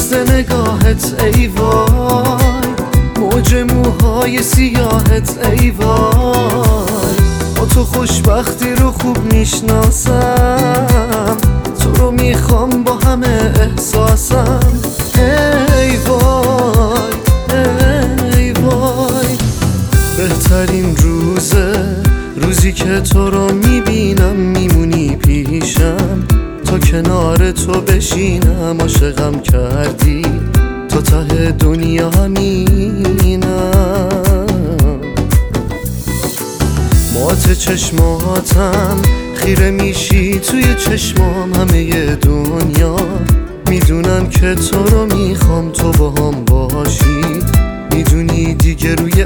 دست نگاهت ای وای، موج موهای سیاهت ای وای. با تو خوشبختی رو خوب میشناسم، تو رو میخوام با همه احساسم. ای وای ای وای، بهترین روزی که تو رو میبینم، میمونی پیشم تا کنار تو بشینم. عاشقم کردی تا ته دنیا همینم. مات چشماتم خیره میشی توی چشمام همه دنیا. میدونم که تو رو میخوام تو با هم باشی، میدونی دیگه روی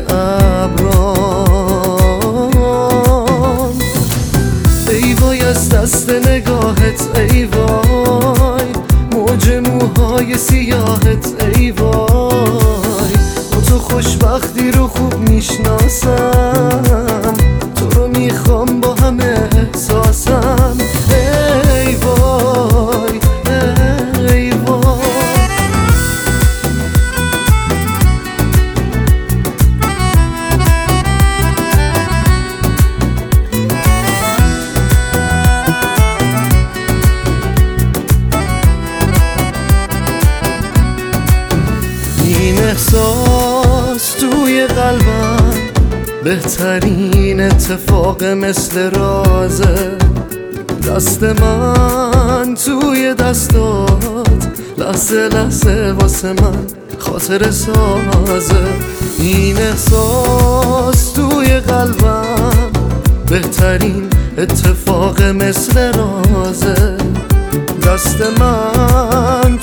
ابرام. ای وای از دست نگاهت ای وای، موج موهای سیاهت ای وای. با تو خوشبختی رو خوب میشناسم، تو رو میخوام با همه احساسم. ای وای ای وای. این احساس توی قلبم بهترین اتفاق مثل رازه. دست من توی دستات لحظه لحظه واسه من خاطر سازه. این احساس توی قلبم بهترین اتفاق مثل رازه.